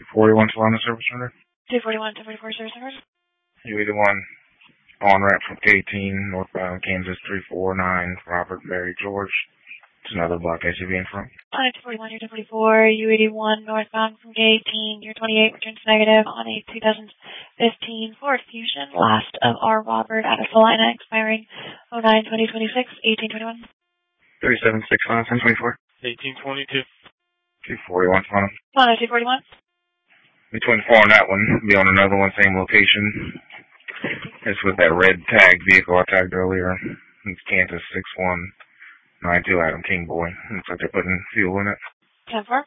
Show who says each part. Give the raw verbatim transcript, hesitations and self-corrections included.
Speaker 1: forty-one Solana Service Center.
Speaker 2: two forty-one, two forty-four Service Center.
Speaker 1: U eighty-one on ramp from K eighteen, northbound Kansas three four nine, Robert Barry George. It's another block S U V in front.
Speaker 2: On a two forty-one, you're two forty-four, U eighty-one northbound from K eighteen, you're twenty-eight, returns negative on a two thousand fifteen Ford Fusion. Last of R. Robert out of Salina, expiring oh nine twenty twenty-six, eighteen twenty-one.
Speaker 1: thirty-seven six five, ten twenty-four.
Speaker 3: eighteen twenty-two.
Speaker 1: two forty-one Solana.
Speaker 2: On a two forty-one.
Speaker 1: The twenty-four on that one, be on another one, same location. It's with that red tagged vehicle I tagged earlier. It's Kansas six one nine two Adam King Boy. Looks like they're putting fuel in it.
Speaker 2: ten four.